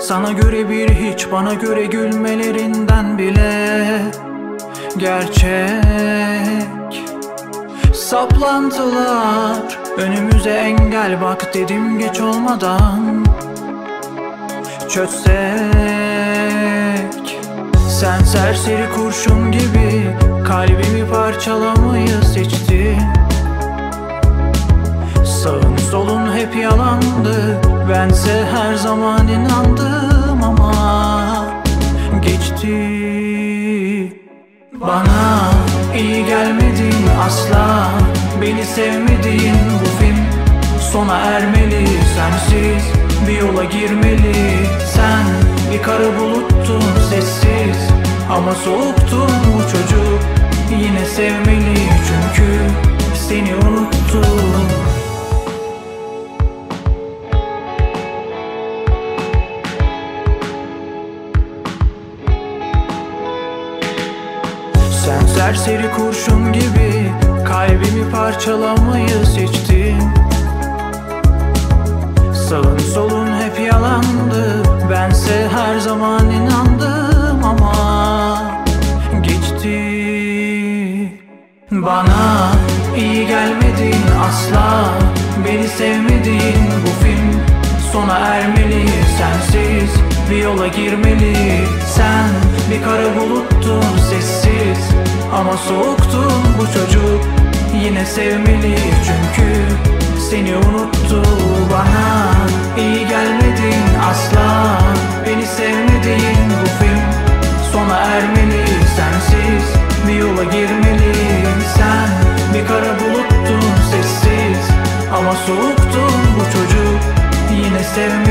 Sana göre bir hiç, bana göre gülmelerinden bile gerçek. Saplantılar önümüze engel, bak dedim geç olmadan çözsek. Sen serseri kurşun gibi kalbimi parçalamayı seçtin. Sağın solun hep yalandı, bense her zaman inandım ama geçti. Bana iyi gelmedin asla, beni sevmedin, bu film sona ermeli. Sensiz bir yola girmeli. Sen bir kara buluttun, sessiz ama soğuktun. Bu çocuk yine sevmeli, çünkü seni unuttum. Sen serseri kurşun gibi kalbimi parçalamayı seçtin. Sağın solun hep yalandı, bense her zaman inandım ama geçti. Bana iyi gelmedin asla, beni sevmedin, bu film sona ermeli. Sensiz bir yola girmeli. Sen bir kara buluttun, sessiz ama soğuktun. Bu çocuk yine sevmeli, çünkü seni unuttu. Bana iyi gelmedin asla, beni sevmedin, bu film sona ermeli. Sensiz bir yola girmeli. Sen bir kara buluttun, sessiz ama soğuktun. Bu çocuk yine sevmeli.